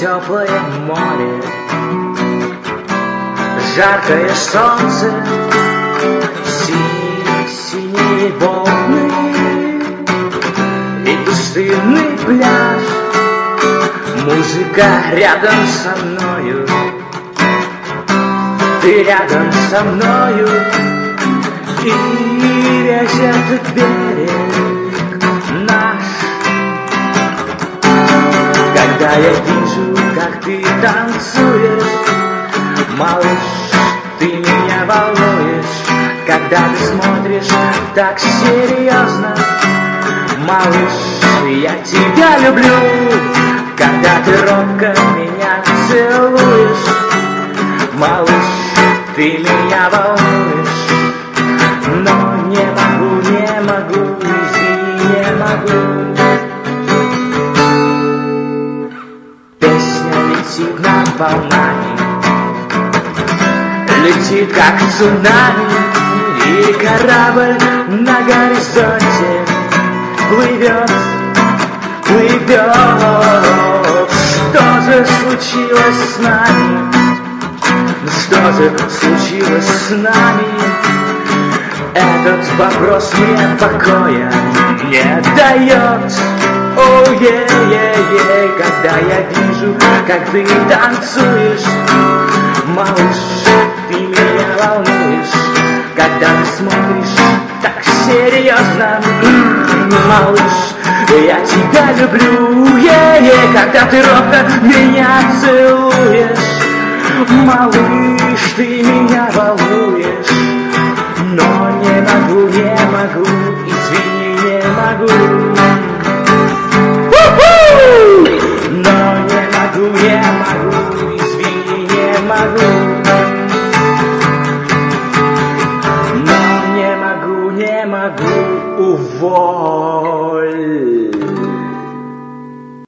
теплое море, жаркое солнце, синие волны и пустынный пляж. Музыка рядом со мною, ты рядом со мною, и весь этот берег наш. Когда я вижу, как ты танцуешь, малыш, ты меня волнуешь. Когда ты смотришь так серьезно, малыш, я тебя люблю. Когда ты робко меня целуешь, малыш, ты меня волнуешь. Но не могу, извини, не могу. Песня летит над волнами, летит как цунами, и корабль на горизонте плывет, плывет. Что же случилось с нами? Что же случилось с нами? Этот вопрос мне покоя не дает. Оу-е-е-е, когда я вижу, как ты танцуешь, малыш, ты меня волнуешь. Когда ты смотришь так серьезно, малыш, я тебя люблю. Когда ты робко меня целуешь, малыш, ты меня волнуешь. Но не могу, извини, не могу.